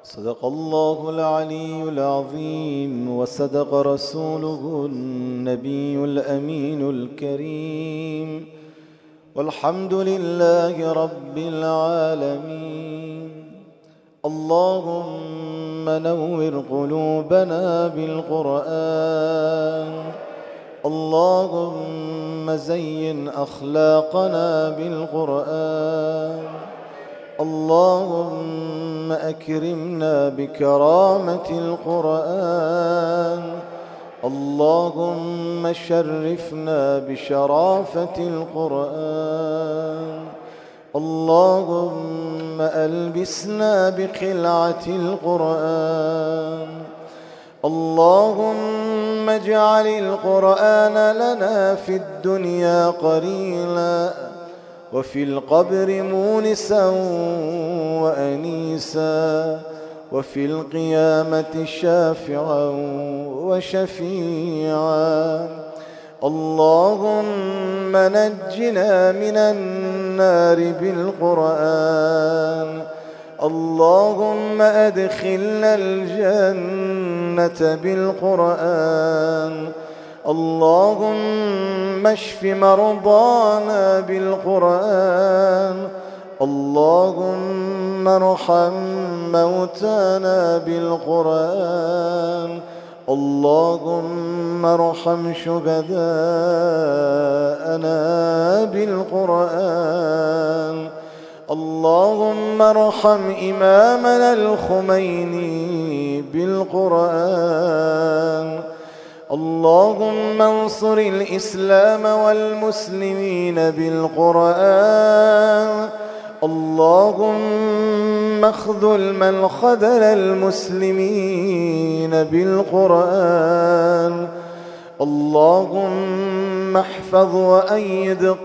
صدق الله العلي العظيم، وصدق رسوله النبي الأمين الكريم، والحمد لله رب العالمين. اللهم نور قلوبنا بالقرآن، اللهم زين أخلاقنا بالقرآن، اللهم أكرمنا بكرامة القرآن، اللهم شرفنا بشرافة القرآن، اللهم ألبسنا بخلعة القرآن، اللهم اجعل القرآن لنا في الدنيا قرينا، وفي القبر مونسا وأنيسا، وفي القيامة شافعا وشفيعا. اللهم نجنا من النار بالقرآن، اللهم أدخلنا الجنة بالقرآن، اللهم اشف مرضانا بالقرآن، اللهم ارحم موتانا بالقرآن، اللهم ارحم شهداءنا بالقرآن، اللهم ارحم إمامنا الخميني بالقرآن، اللهم انصر الإسلام والمسلمين بالقرآن، اللهم اخذل من خذل المسلمين بالقرآن، اللهم احفظ وأيد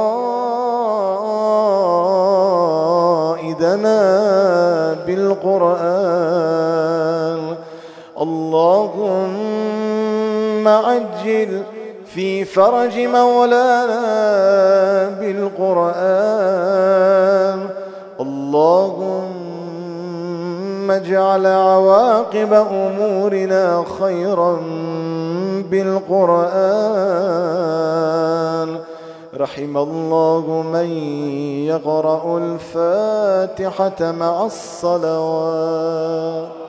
قائدنا بالقرآن، اللهم عجل في فرج مولانا بالقرآن، اللهم اجعل عواقب أمورنا خيرا بالقرآن. رحم الله من يقرأ الفاتحة مع الصلوات.